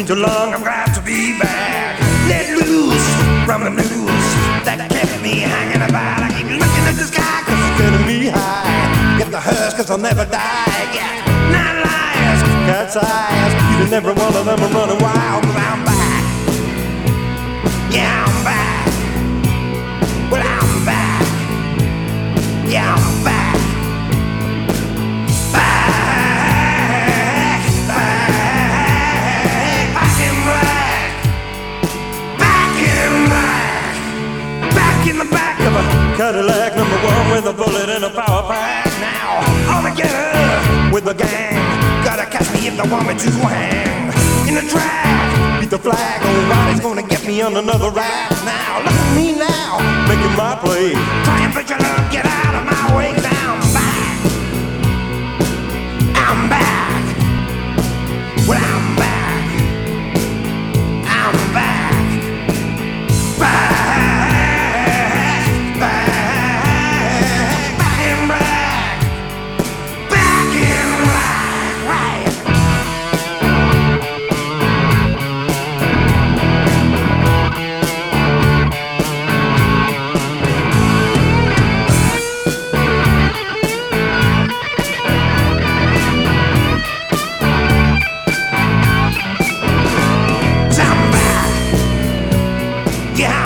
been too long, I'm glad to be back. Let loose from the news that kept me hanging about. I keep looking at the sky cause it's getting me high. Get the hearse cause I'll never die. Yeah, nine liars, cat's eyes. Eating every one of them and running wild. But I'm back. Yeah, I'm back. Well, I'm back. Yeah, I'm back. In the back of a Cadillac #1 with a bullet and a power pack. Now, all together with the gang. Gotta catch me if they want me to hang. In the track, beat the flag. Nobody's gonna get me on another rap. Now, look at me now, making my play. Try and put your love, get out of my way. Now I'm back. I'm back. Well, I'm back. I'm back. Back. Yeah.